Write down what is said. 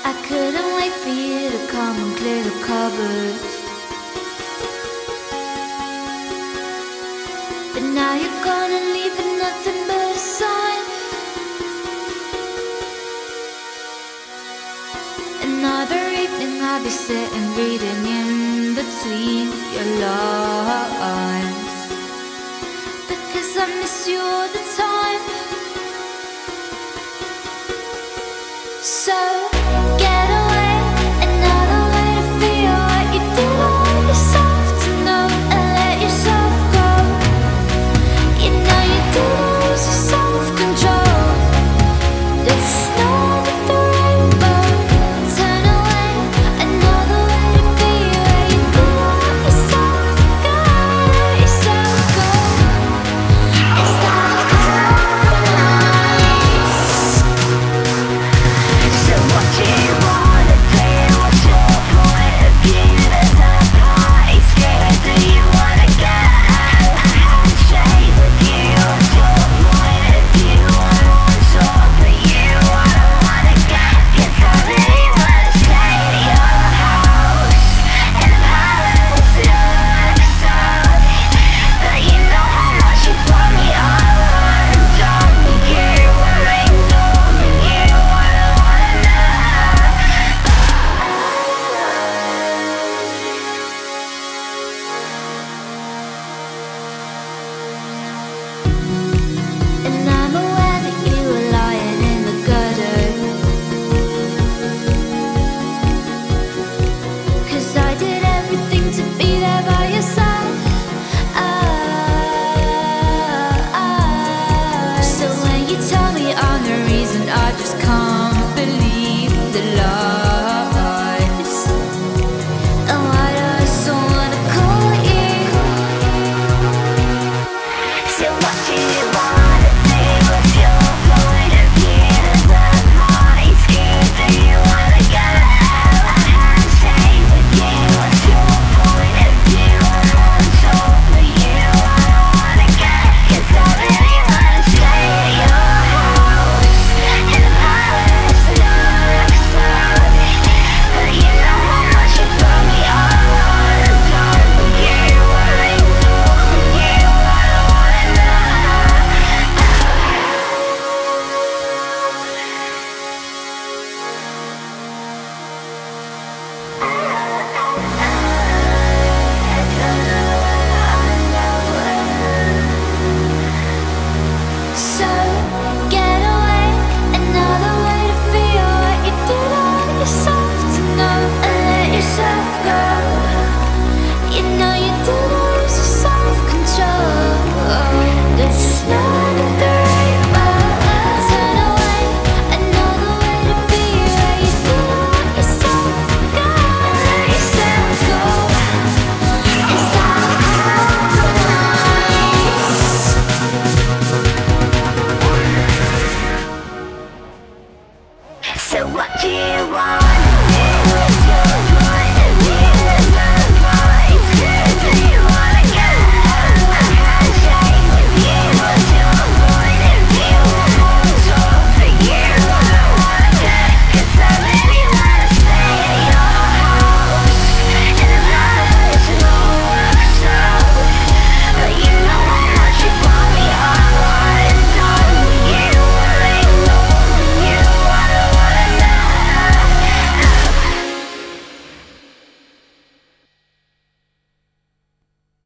I couldn't wait for you to come and clear the cupboards, but now you're gonna leave with nothing but a sign. Another evening I'll be sitting reading in between your lines, because I miss you all the time. So get away, another way to feel what you did all yourself to know, and let yourself go. You know you did lose your self-control. There's no other rainbow. Turn away, another way to be where you did all yourself to go, let yourself go. Is that compromise? So what do you wanna do? What's your point of view? There's a party scared. Do you wanna get a handshake with you? What's your point of view? I want talk with you. I don't wanna get, 'cause I really wanna stay at your house in the palace in Luxor. But you know how much you brought me all undone. You were ignoring you. I don't wanna know. And I'm aware that you were lying in the gutter, 'cause I did everything to be there by your side. So when you tell me I'm the reason, I just can't believe the lies. And why do I so wanna call you? So what do you wanna do? What's your point of view? There's a party scheme. Do you wanna get a handshake with you? What's your point of view? I want talk with you. I don't wanna get, 'cause I really wanna stay at your house in the palace in Luxor. But you know how much you brought me all undone. You were ignoring you. I don't wanna know. So get away, another way to feel what you did all yourself to know, and let yourself go. You know you did lose your self-control. There's no other rainbow. Turn away, another way to be where you did all yourself to go, let yourself go. Is that compromise? So what do you want?